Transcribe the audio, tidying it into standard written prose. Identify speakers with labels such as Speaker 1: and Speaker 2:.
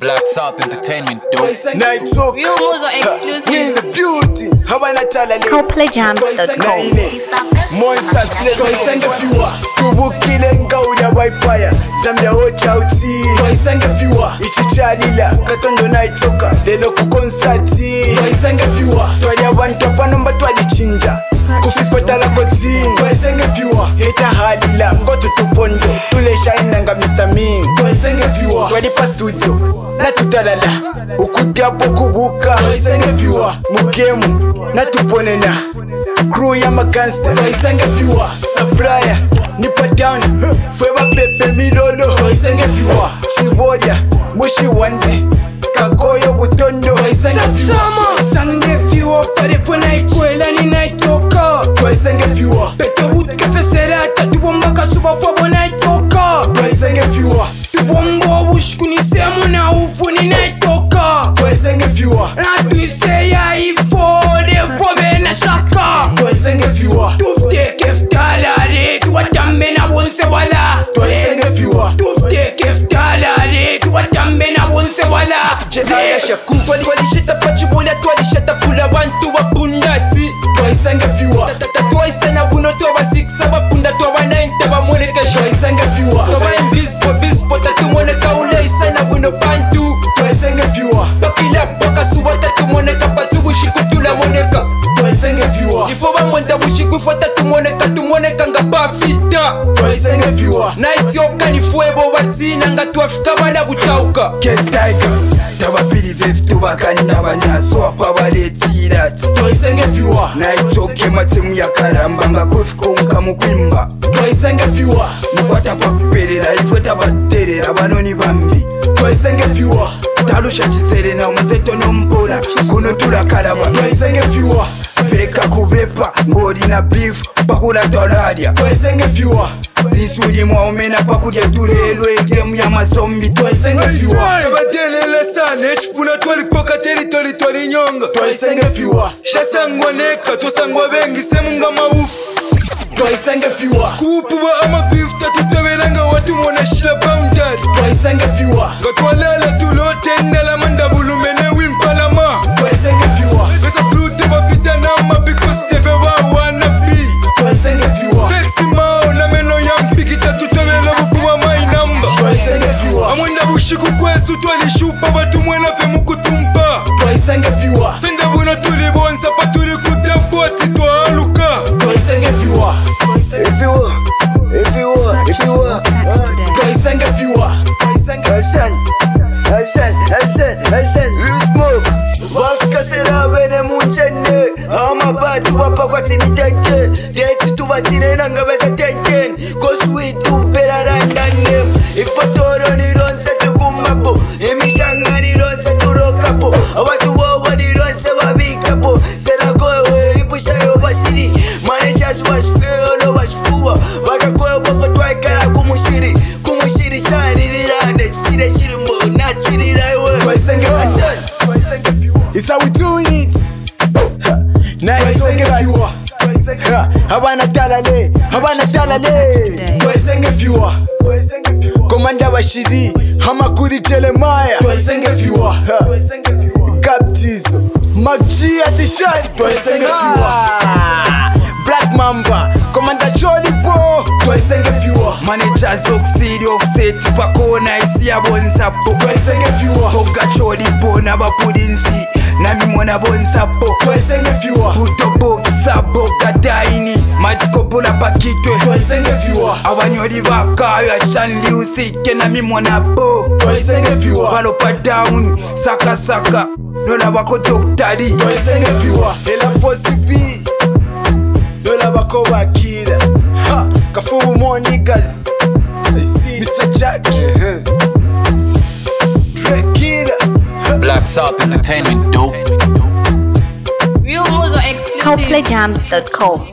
Speaker 1: Black South Entertainment, dope.
Speaker 2: Night talk.
Speaker 3: Real Mozo exclusive.
Speaker 2: We in the beauty. Havana Talale.
Speaker 4: CoPlayJams.com.
Speaker 2: Monsters place. Toisenge fiwa. Tubukile ngauda waipaya. Zambia hocha uti. Toisenge fiwa. Ichichalila. Katondo night talka. Lelo kukonsati. Toisenge fiwa. Twali abantu apanomba twali chinja. Kufipotala kotini. Toisenge fiwa. Heta halila. Ngoto tupondo. Tule shine nga Mr. Ming. Toisenge fiwa. Twali pa studio. Na tutalala. Ukudiapo kubuka. Toisenge fiwa. Mugemu. Na tuponena. Crew ya magangster. Toisenge fiwa. Sabraya. Nipa down. Fweba pepe milolo. Toisenge fiwa. Chivoja. Mushi wande. Kagoyo butondo. Toisenge fiwa.
Speaker 5: Toisenge fiwa. Parepo na ikwela ni na itoka.
Speaker 2: Toisenge fiwa.
Speaker 5: Peke wutu kefe serata. Tubomba kasuba fwabo na itoka.
Speaker 2: Toisenge fiwa.
Speaker 5: Tubomba wushiku ni semu na ufu ni na itoka.
Speaker 2: Toisenge fiwa.
Speaker 5: Na tuise ya ifode fobe na shaka.
Speaker 2: Toisenge fiwa.
Speaker 5: Tufte keftalare. Tuwatambe na bonse wala.
Speaker 2: Toisenge fiwa.
Speaker 5: Tufte keftalare. Tuwatambe na bonse wala.
Speaker 6: Jenaya shaku Twalisheta pachibula twalisheta pula bantu wapundati.
Speaker 2: Toisenge fiwa.
Speaker 6: Twaisana buno twa 6 abapunda twa 9 tabamulekesha.
Speaker 2: Toisenge fiwa.
Speaker 6: Twa vispo tatumoleka ule isana buno bantu.
Speaker 2: Toisenge fiwa.
Speaker 6: Bakila bakasuba tatumoleka patubushiku tulamoneka.
Speaker 2: Toisenge fiwa.
Speaker 6: Ifo bamonda bushiku ifo tatumoleka nga bafita.
Speaker 2: Toisenge fiwa.
Speaker 6: Night yoka ni fuebo batina nga twafika bala butauka.
Speaker 5: Case Tiger. Tabapili vefu tubakani n'abanyaso wakwabaletira ati.
Speaker 2: Toisenge fiwa.
Speaker 5: Naitoke matemu ya karamba nga kufikonka mukwimba.
Speaker 2: Toisenge fiwa.
Speaker 5: Mukwata kwa kuperera ivo tabaterera banoni bambi.
Speaker 2: Toisenge fiwa.
Speaker 5: Talusha chisere na umuzeto n'ompola kuno tulakalaba.
Speaker 2: Toisenge fiwa.
Speaker 5: Beka kubepa ngoli na beef pakula tolalia.
Speaker 2: Toisenge fiwa.
Speaker 5: Zinsuli mwaumena pakulya tulelwe gemu ya mazombi.
Speaker 2: Toisenge fiwa.
Speaker 5: Tabatenele sana echipuna twalipoka teritori twalinyonga.
Speaker 2: Toisenge fiwa.
Speaker 5: Shasangwa neka tosangwa bengi semunga maufu.
Speaker 2: Toisenge fiwa.
Speaker 5: Kupuwa ama beef tatutebelanga watu mwana shila boundary.
Speaker 2: Toisenge fiwa.
Speaker 5: Gatwalala tulote ndala manda bulumene wimpalama.
Speaker 2: Toisenge fiwa.
Speaker 5: Pesa blute bapita nama because tefe wa wana bi.
Speaker 2: Toisenge fiwa.
Speaker 5: Flexi mao na meno ya mpiki tatutebela bupuwa my number.
Speaker 2: Toisenge fiwa.
Speaker 5: Amwenda bushiku kwesu twalishupa batu mwena fe mukutumpa.
Speaker 2: Toisenge fiwa.
Speaker 5: Sende buna tulibonsa pa tulikuteboti twaluka.
Speaker 2: Toisenge fiwa.
Speaker 5: If you want.
Speaker 2: Toisenge fiwa.
Speaker 5: Hassan, Lil Smoke. Basikasera bene munchene. Amabatu wapa kwa sinitenke. Deti tubatine nanga besa tenken. Cause we do better than them. Ipotoro ni ronse tukumapo. Imishanga ni ronse turokapo. Awatu wawa ni ronse wabikapo. Sera koe ipusha yo bashiri. Managers wash feel wash fuwa. Waka koe wafa twaikara kumushiri. Kumushiri chani nirane. Chire chirimo na chiri raiwe.
Speaker 2: Toisenge fiwa. It's how we do it. Nice Toisenge fiwa. Havana Talale. Toisenge fiwa. Komanda Bashiri. Hamakuri Jeremiah. Toisenge fiwa. Captizo. Magji Atishan. Toisenge fiwa. Black Mamba. Komanda Cholipo. Toisenge fiwa.
Speaker 5: Managers oxide offset pakona isi ya bonsapo.
Speaker 2: Toisenge fiwa.
Speaker 5: Boga Cholipo na bapudinzi nami mwana bonsapo.
Speaker 2: Toisenge fiwa.
Speaker 5: Puto boxa boga daini matikobola pakitwe.
Speaker 2: Toisenge fiwa.
Speaker 5: Abanyoli bakayo ashanli usike nami mwana bo.
Speaker 2: Toisenge fiwa.
Speaker 5: Balopa down saka nola bako doktari.
Speaker 2: Toisenge fiwa. Ela posibi. Nola bako bakira. Kafubu more niggas. I see Mr. Jack. Drekira.
Speaker 1: Black South Entertainment, dope.
Speaker 3: Real Mozo exclusive.
Speaker 4: CoPlayJams.com.